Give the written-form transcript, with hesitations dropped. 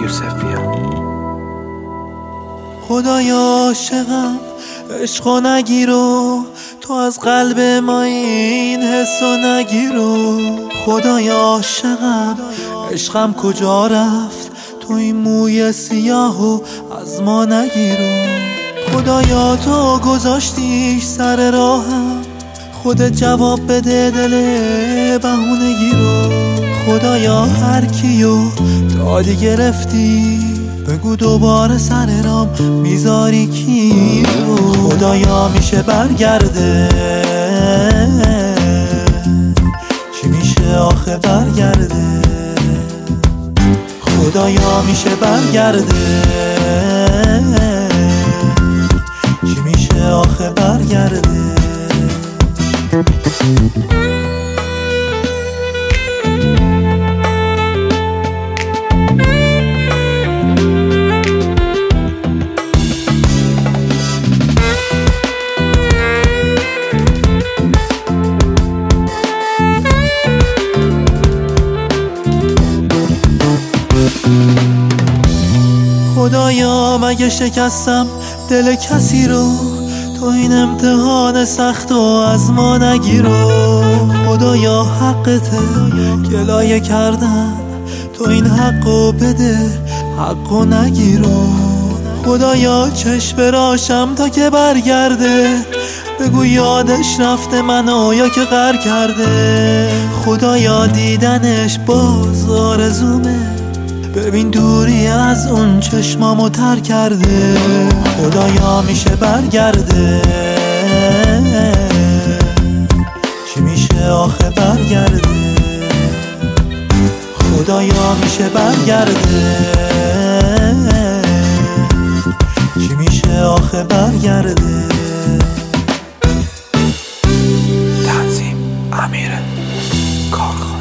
یوسفیان. خدایا عاشقم عشقو نگیرو، تو از قلب ما این حسو نگیرو. خدایا عاشقم عشقم کجا رفت، تو این موی سیاهو از ما نگیرو. خدایا تو گذاشتیش سر راهم، خودت جواب بده دل بهونه گیرو. خدایا هر کیو دادی گرفتی، بگو دوباره سر رام میذاری کی رو. خدایا میشه برگرده، چی میشه آخه برگرده. خدایا میشه برگرده، چی میشه آخه برگرده. خدایا مگه شکستم دل کسی رو، تو این امتحان سخت و از ما نگیرو. خدایا حقته گلایه کردن، تو این حقو بده حقو نگیرو. خدایا چشم براشم تا که برگرده، بگو یادش رفته منو یا که غر کرده. خدایا دیدنش باز آرزومه، ببین دوری از اون چشمامو تر کرده. خدایا میشه برگرده، چی میشه آخه برگرده. خدایا میشه برگرده، چی میشه آخه برگرده. تنظیم امیر کارخانه.